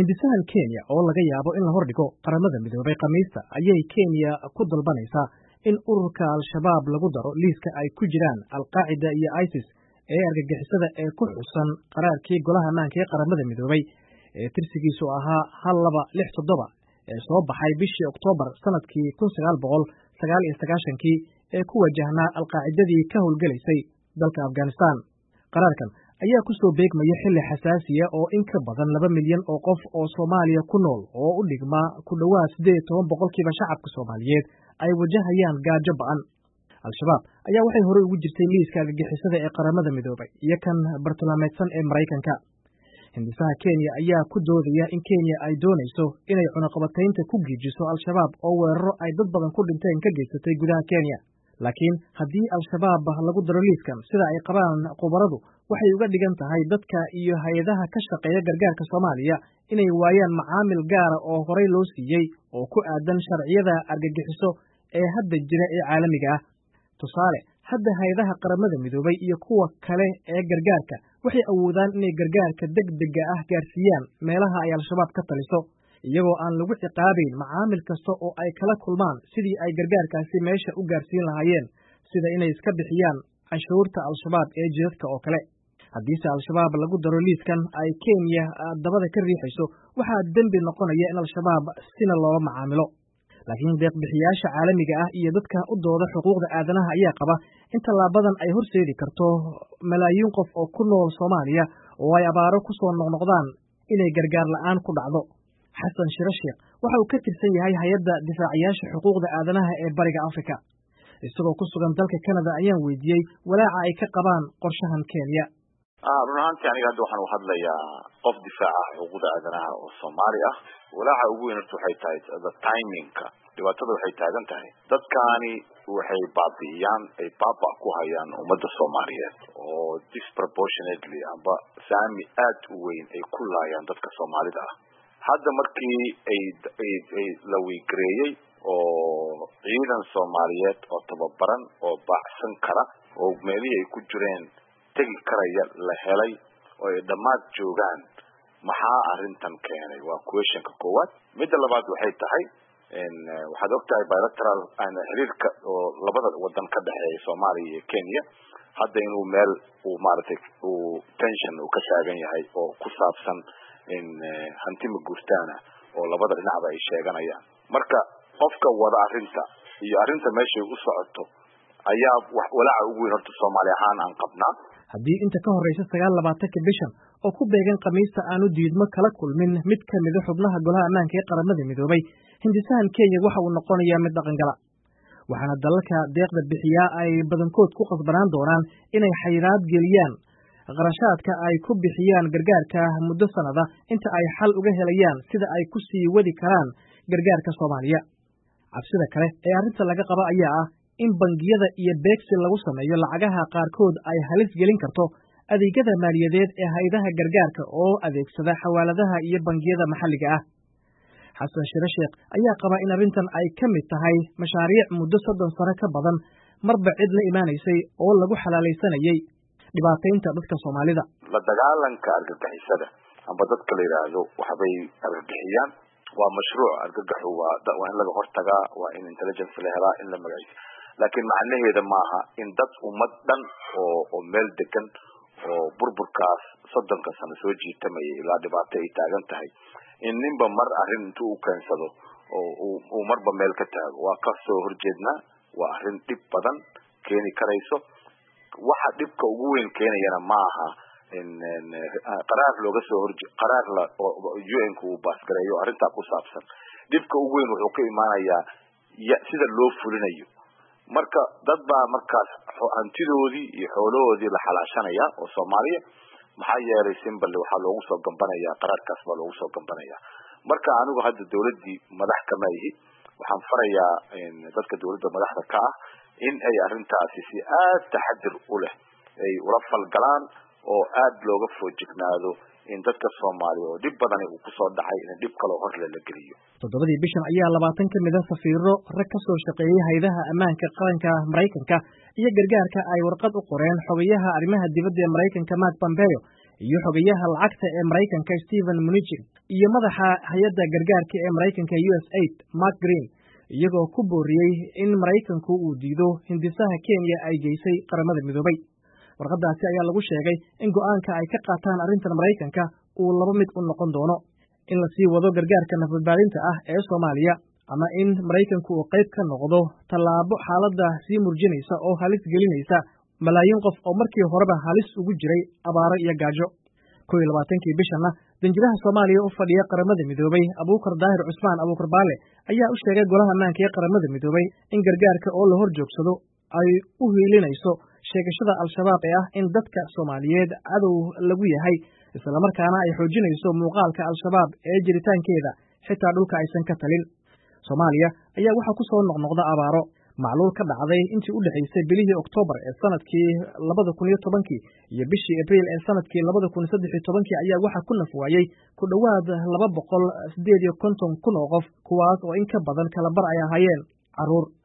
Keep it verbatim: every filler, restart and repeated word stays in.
hindisahan Kenya oo laga yaabo in la hordhigo qaramada midoobay Khamiista ayay Kenya ku dalbanaysaa in ururka Al-Shabaab lagu daro liiska ay ku jiraan Al-Qaacida iyo ISIS ee argagixisada ee ku xusan qaraarkii golaha ammaanka ee qaramada midoobay ee tirsigiisu ahaa hal laba lix toddoba ee soo baxay bishii Oktoobar sanadkii kun sagaal boqol sagaal iyo sagaashankii ee ku wajahnaa Al-Qaacidadii ka howlgalaysay dalka Afghanistan. Qaraarkan ayaa ku soo beegmaya xilli xasaasiya oo in ka badan laba milyan oo qof oo Soomaaliya ku nool oo u dhigma ku dhawaad siddeed iyo toban boqolkiiba shacabka Soomaaliyeed ay wajahayaan gaajo ba'an. Al-Shabaab ayaa waxay horey ugu jirtay liiska argagixisada ee qaramada midoobay iyo kan bartilmaameedsan ee Maraykanka. Hindisaha Kenya ayaa ku doodaya in Kenya ay doonayso inay cunaqabataynta ku giijiso Al-Shabaab oo weeraro ay dad badan ku dhinteen ka geysatay gudaha Kenya. Laakiin haddii Al-Shabaab lagu daro liiskan sida ay qabaan khubaradu waxay uga dhigan tahay dadka iyo hay-adaha ka shaqeeya gargaarka Soomaaliya inay waayaan macaamil gaara oo horey loo siiyey oo ku aadan sharciyada argagixiso ee hadda jira ee caalamiga ah. Tusaale, hadda hay-adaha qaramada midoobay iyo kuwa kale ee gargaarka waxay awoodaan inay gargaarka degdega ah gaarsiiyaan meelaha ay Al-Shabaab ka taliso, iyagoo aan lagu ciqaabayn macaamil kasta oo ay kala kulmaan sidii ay gargaarkaasi meesha u gaarsiin lahaayeen, sida inay iska bixiyaan canshuurta Al-Shabaab ee jidadka oo kale. Haddiise Al-Shabaab lagu daro liiskan ay Kenya dabada ka riixayso, waxaa dembi noqonaya in Al-Shabaab sina loola macaamilo. Laakiin deeq-bixiyaasha caalamiga ah iyo dadka u dooda xuquuqda aadanaha ayaa qaba in tallaabadan ay horseedi karto malaayiin qof oo ku nool Soomaaliya oo ay abaaro ku soo noqnoqdaan inay gargaar la'aan ku dhacdo. Xasan Shiro Sheekh waxa uu ka tirsan yahay hay'adda difaacayaasha xuquuqda aadanaha ee Bariga Afrika. Isagoo ku sugan dalka Canada ayaan weydiiyey walaaca ay ka qabaan qorshahan Kenya. ah run ahaantii aniga hadda waxaan u hadlayaa qof difaaca xuquuqda aadanaha oo Soomaali ah. walaaca ugu weyn waxay tahay the timing-ka. dhibaatada waxay taagan tahay dadkaani waxay baabi'iyaan ay baaba ku hayaan ummadda Soomaaliyeed oo disproportionately amba saami aad u weyn ay ku laayaan dadka Soomaalida ah. hadda markii ay ay la wiigreeyay oo ciidan Soomaaliyeed oo tababaran oo baacsan kara oo meelihii ay ku jireen tagi karaya la helay oo ay dhammaad joogaan, maxaa arrintan keenay? waa question-ka koowaad. midda labaad waxay tahay in waxaad ogtahay bilateral aan xiriirka oo labada wadan ka dhaxeeya Soomaaliya iyo Kenya hadda inuu meel uu maartay uu tension uu ka taagan yahay oo ku saabsan in hanti ma guurtaana oo labada dhinacba ay sheeganayaan. marka qofka wada arrinta iyo arrinta meesha u socoto ayaa wax walaaca ugu weyn horta Soomaali ahaan aan qabnaa. haddii inta ka horeysa sagaal iyo labaatanka bishan oo ku beegan Khamiista aanu diidmo kala kulmin mid ka mid ah xubnaha golaha ammaanka ee qaramada midoobay, hindisahan Kenya waxa uu noqonayaa mid dhaqangala. waxaana dalalka deeqda bixiyaa ay badankood ku qasbanaan doonaan inay xayiraad geliyaan qarashaadka ay ku bixiyaan gargaarka muddo sanada inta ay xal uga helayaan sida ay ku sii wadi karaan gargaarka Soomaaliya. cabsida kale ee arrinta laga qaba ayaa ah in bangiyada iyo beegsi lagu sameeyo lacagaha qaarkood ay halis gelin karto adeegyada maaliyadeed ee hay'adaha gargaarka oo adeegsada xawaaladaha iyo bangiyada maxalliga ah. Xasan Shiro Sheekh ayaa qaba in arrintan ay ka mid tahay mashaariic muddo soddon sano ka badan marba cid la imaanaysay oo lagu xalaalaysanayay dhibaataynta dadka Soomaalida. la dagaalanka argagixisada amba dadka la yiraahdo waxbay argagixiyaan waa mashruuc. argagaxu waa waa in laga hortagaa, waa in intelligence la helaa, in la magaciyo. laakiin macnaheedu maaha in dad ummad dhan oo oo meel degan oo burburkaas soddonka sano soo jiitamaya ilaa dhibaato ay taagan tahay in ninba mar arrin intuu u keensado oo uu marba meel ka taago. waa ka soo horjeednaa. waa arrin dhib badan keeni karayso. waxa dhibka ugu weyn keenayana maaha in qaraar looga soo horje qaraar la U N-ku uu baasgareeyo arrintaa ku saabsan. dhibka ugu weyn wuxuu ka imaanayaa sida loo fulinayo. marka dad baa markaas hantidoodii iyo xoolahoodii la xalaashanaya oo Soomaaliya maxaa yeelay simple waxaa loogu soo gambanayaa qaraarkaas baa loogu soo gambanayaa. marka anigu hadda dawladdii madax kama ihi waxaan farayaa in dadka dawladda madaxda ka ah in ay arrintaasi si aad taxadir u leh ay ula falgalaan oo aad looga foojignaado in dadka Soomaaliya oo dhib badan uu ku soo dhacay in dhib kale hor la geliyo. toddobadii bishan ayaa labaatan ka mid ah safiiro rag ka soo shaqeeyay hay'adaha ammaanka qaranka Maraykanka iyo gargaarka ay warqad u qoreen xogayaha arrimaha dibadda ee Maraykanka Mark Pompeo iyo xogayaha lacagta ee Maraykanka Stephen Mnuchin iyo madaxa hay'adda gargaarka ee Maraykanka U S A I D Mark Green iyagoo ku booriyey in Maraykanku uu diido hindisaha Kenya ay geysay qaramada midoobay. Warqadaasi ayaa lagu sheegay in go'aanka ay ka qaataan arrintan Maraykanka uu laba mid u noqon doono: in la sii wado gargaarka nafbadbaadinta ah ee Soomaaliya, ama in Maraykanku uu qayb ka noqdo tallaabo xaaladda sii murjinaysa oo halis gelinaysa malaayiin qof oo markii horeba halis ugu jiray abaaro iyo gaajo. kow iyo labaatankii bishanna danjiraha Soomaaliya u fadhiya qaramada midoobay Abuukar Daahir Cusmaan Abuukar Baale ayaa u sheegay golaha ammaanka ee qaramada midoobay in gargaarka oo la hor joogsado ay u hiilinayso sheegashada Al-Shabaab ee ah in dadka Soomaaliyeed cadow lagu yahay, isla markaana ay xoojinayso muuqaalka Al-Shabaab ee jiritaankeeda xitaa dhulka aysan ka talin. Soomaaliya ayaa waxaa ku soo noqnoqda abaaro, macluul ka dhacday intii u dhaxaysay bilihii Oktoobar ee sanadkii labada kun iyo tobankii iyo bishii Abriil ee sanadkii labada kun saddex iyo tobankii ayaa waxaa ku naf waayey ku dhowaad laba boqol sideed iyo konton kun oo qof, kuwaas oo in ka badan kala bar ay ahaayeen carruur.